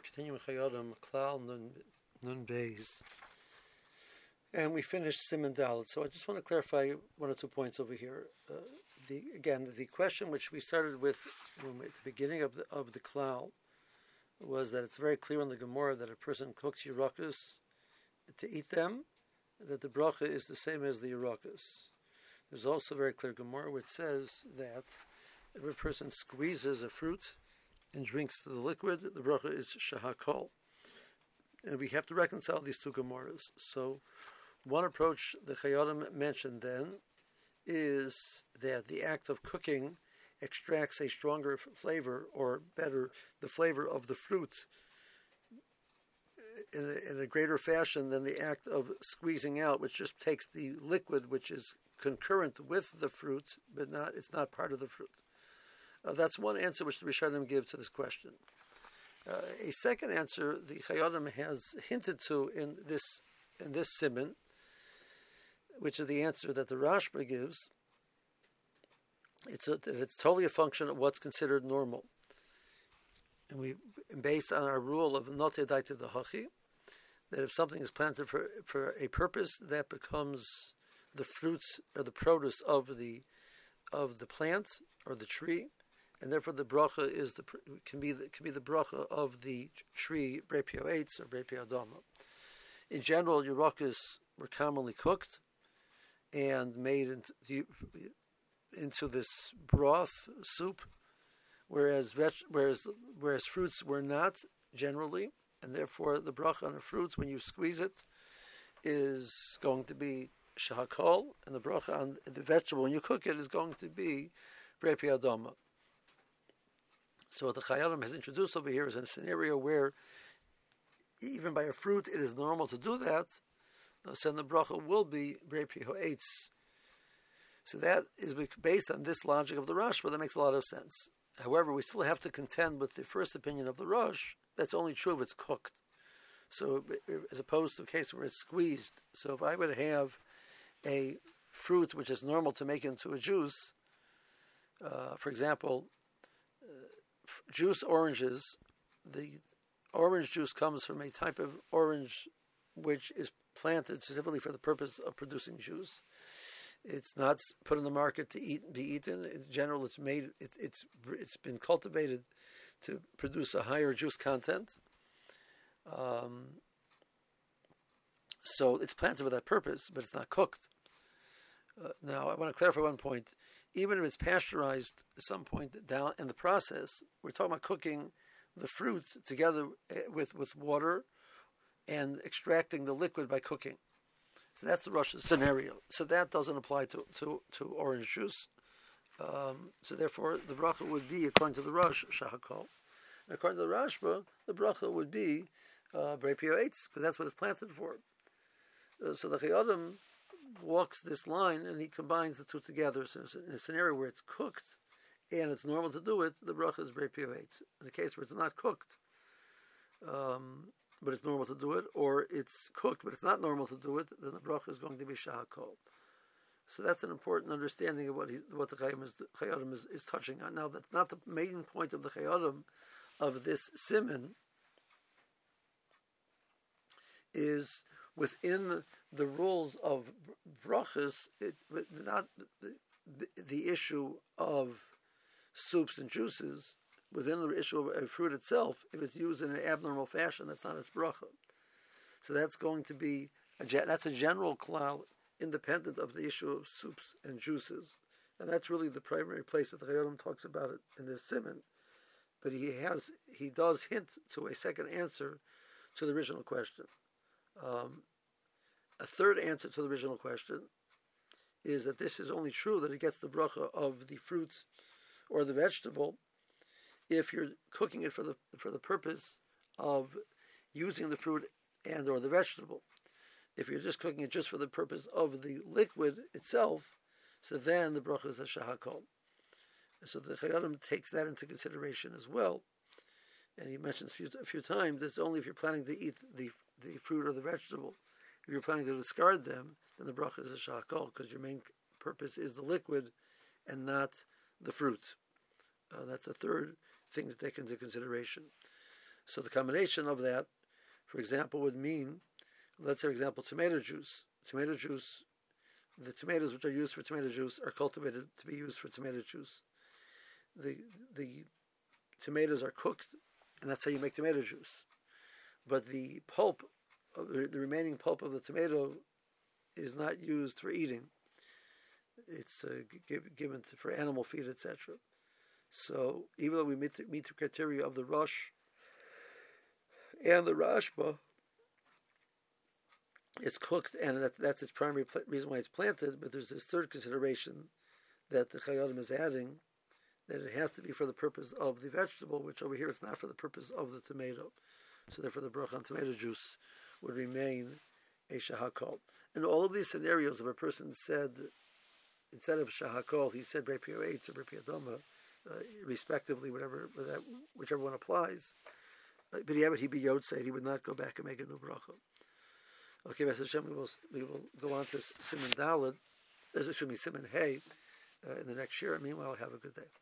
continuing Chayodim, Klal Nun Beis. And we finished Siman Dalet. So I just want to clarify one or 2 points over here. The question which we started with at the beginning of the Klal was that it's very clear in the Gemara that a person cooks Yerakas to eat them, that the bracha is the same as the Yerakas. There's also a very clear Gemara which says that if a person squeezes a fruit and drinks the liquid, the bracha is shahakol. And we have to reconcile these two Gemaras. So one approach the Chayodim mentioned then is that the act of cooking extracts a stronger flavor, or better, the flavor of the fruit in a greater fashion than the act of squeezing out, which just takes the liquid which is concurrent with the fruit, but it's not part of the fruit. That's one answer which the Rishonim give to this question. A second answer the Chayodim has hinted to in this siman, which is the answer that the Rashba gives. It's totally a function of what's considered normal. And based on our rule of not edaita dahachi, that if something is planted for a purpose, that becomes the fruits or the produce of the plant or the tree, and therefore the bracha can be the bracha of the tree brepio eitz or brepio adama. In general, Yerakas were commonly cooked and made into this broth soup, whereas fruits were not generally, and therefore the bracha on a fruit when you squeeze it is going to be shahakol, and the bracha on the vegetable when you cook it is going to be brepi adama. So what the Chayodim has introduced over here is a scenario where even by a fruit it is normal to do that, so the bracha will be brepi ho'etz. So that is based on this logic of the Rosh, but that makes a lot of sense. However, we still have to contend with the first opinion of the Rosh. That's only true if it's cooked. So as opposed to a case where it's squeezed. So if I would have a fruit which is normal to make into a juice, for example, juice oranges, the orange juice comes from a type of orange which is planted specifically for the purpose of producing juice. It's not put in the market to be eaten. In general, it's made. It's been cultivated to produce a higher juice content. So it's planted for that purpose, but it's not cooked. Now, I want to clarify one point. Even if it's pasteurized at some point down in the process, we're talking about cooking the fruit together with water and extracting the liquid by cooking. So that's the Rosh scenario. So that doesn't apply to orange juice. So therefore, the bracha would be, according to the Rosh, shahakol. And according to the Rashba, the bracha would be brepio eitz, because that's what it's planted for. So the Chayodim walks this line, and he combines the two together. So in a scenario where it's cooked, and it's normal to do it, the bracha is brepio eitz. In a case where it's not cooked, but it's normal to do it, or it's cooked, but it's not normal to do it, then the bracha is going to be shahakol. So that's an important understanding of what the Chayodim is touching on. Now, that's not the main point of the Chayodim of this siman, is within the rules of brachas, not the issue of soups and juices. Within the issue of fruit itself, if it's used in an abnormal fashion, that's not its bracha. So that's going to be that's a general klal, independent of the issue of soups and juices, and that's really the primary place that the Chayodim talks about it in this siman. But he does hint to a second answer to the original question. A third answer to the original question is that this is only true that it gets the bracha of the fruits or the vegetable if you're cooking it for the purpose of using the fruit and or the vegetable. If you're just cooking it just for the purpose of the liquid itself, so then the bracha is a shahakol. So the Chayodim takes that into consideration as well. And he mentions a few times, it's only if you're planning to eat the fruit or the vegetable. If you're planning to discard them, then the bracha is a shahakol, because your main purpose is the liquid and not the fruit. That's a third thing to take into consideration. So the combination of that, for example, would mean, let's say, for example, tomato juice. Tomato juice, the tomatoes which are used for tomato juice are cultivated to be used for tomato juice. The tomatoes are cooked, and that's how you make tomato juice. But the pulp, the remaining pulp of the tomato, is not used for eating. It's given for animal feed, etc. So even though we meet the criteria of the Rosh and the Rashba, it's cooked, and that's its primary reason why it's planted. But there's this third consideration that the Chayyim is adding, that it has to be for the purpose of the vegetable, which over here it's not for the purpose of the tomato. So therefore the bracha on tomato juice would remain a shahakol. In all of these scenarios, if a person said, instead of shahakol, he said Brei Pio Eitz or Brei Pio Doma, respectively, whichever one applies, but he'd be Yotzei, he would not go back and make a new bracha. Okay, Mr. Hashem, we will go on to Siman Daled, Siman Hey, in the next year. Meanwhile, have a good day.